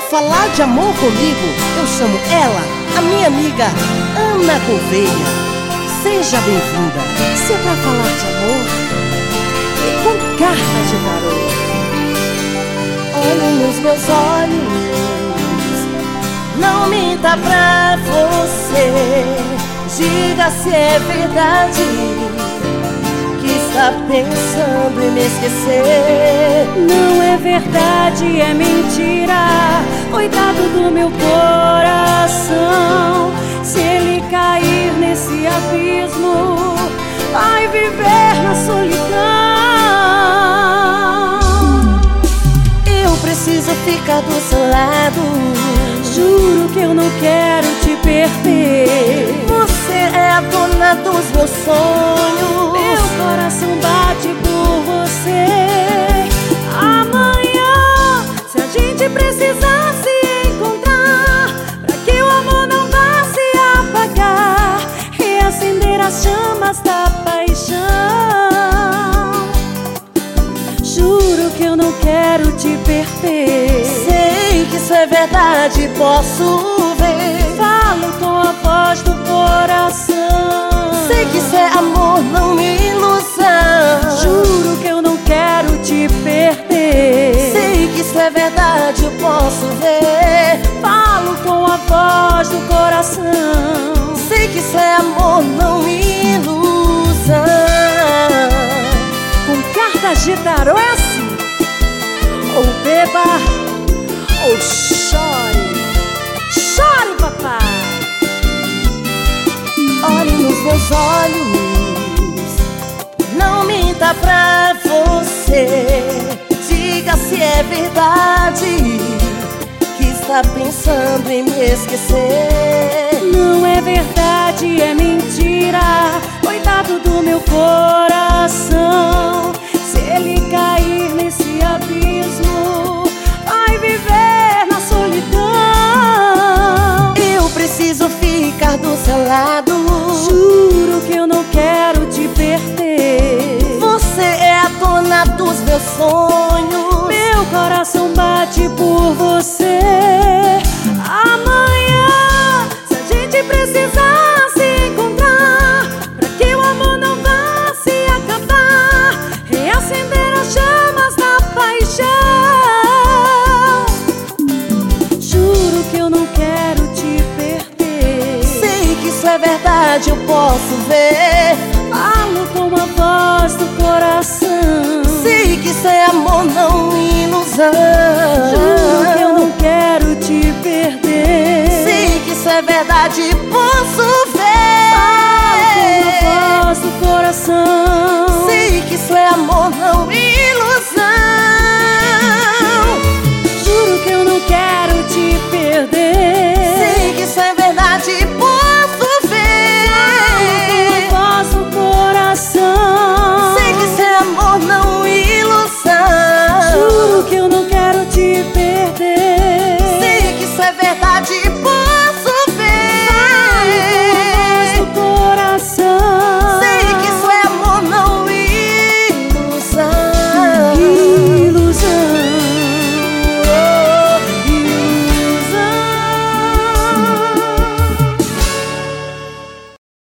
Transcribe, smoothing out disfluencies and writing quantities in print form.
falar de amor comigo, eu chamo ela, a minha amiga Ana Gouveia. Seja bem-vinda. Se é pra falar de amor, e com cartas de tarô. Olhe nos meus olhos, não minta pra você. Diga se é verdade que está pensando em me esquecer. Não é verdade, é mentira. Coitado do meu coração, se ele cair nesse abismo, vai viver na solidão. Eu preciso ficar do seu lado. Juro que eu não quero te perder. Você é a dona dos meus sonhos. Meu coração bate por você. Amanhã, se a gente precisar se encontrar, pra que o amor não vá se apagar, reacender as chamas da paixão. Juro que eu não quero te perder. Sei que isso é verdade, posso ver. Falo com a voz do coração. Sei que isso é amor, não ilusão. Juro que eu não quero te perder. Sei que isso é verdade, eu posso ver. Falo com a voz do coração. Sei que isso é amor, não ilusão. Com cartas de tarô é assim: ou beba, ou chore. Chore, papai. Olhe nos meus olhos, não minta pra você. Diga se é verdade que está pensando em me esquecer. Não é verdade, é mentira. Coitado do meu coração, se ele cair nesse abismo, vai viver na solidão. Eu preciso ficar do seu lado. Juro que eu não quero te perder. Você é a dona dos meus sonhos. Meu coração bate por você. Amanhã, se a gente precisar se encontrar, pra que o amor não vá se acabar, reacender as chamas da paixão. Juro que eu não quero te perder. Sei que isso é verdade, eu posso ver. Falo com a voz do coração. Sei que isso é amor, não ilusão. Juro que eu não quero te perder. Sei que isso é verdade, posso ver. Falo com a voz do coração. Sei que isso é amor, não ilusão.